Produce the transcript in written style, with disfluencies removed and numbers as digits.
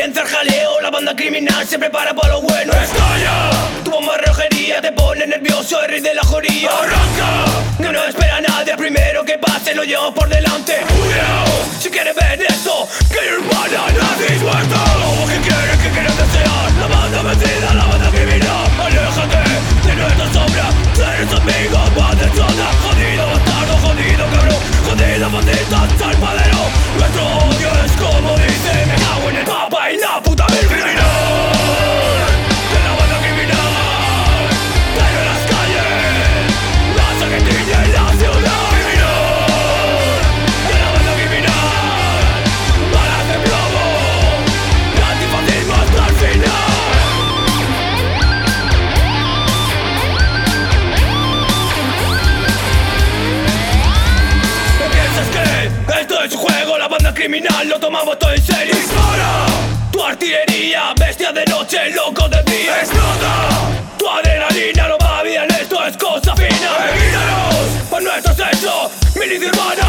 Comienza el jaleo, la banda criminal se prepara para lo bueno. Estalla, tu bomba relojería te pone nervioso, el rey de la joría. Arranca, que no espera a nadie, primero que pase lo llevo por delante. Cuidado, si quieres ver esto, que urbana, nazis muertos. Como que quieres desear, la banda vencida, la banda criminal. Aléjate de nuestra sombra, eres amigo, padre soda. Jodido bastardo, jodido cabrón, jodido bandita, salpadero. Nuestro odio es como dice, me cago en el papa y la puta virgen. Criminal, de la banda criminal, pero en las calles, la sangre tiñe en la ciudad. Criminal, de la banda criminal, balas de plomo, antifascismo hasta el final. Esto es un juego, la banda criminal, lo tomamos todo en serio. Dispara tu artillería, bestia de noche, loco de día. Explota tu adrenalina, no va bien, esto es cosa fina. Míranos por nuestros hechos, milicia urbana.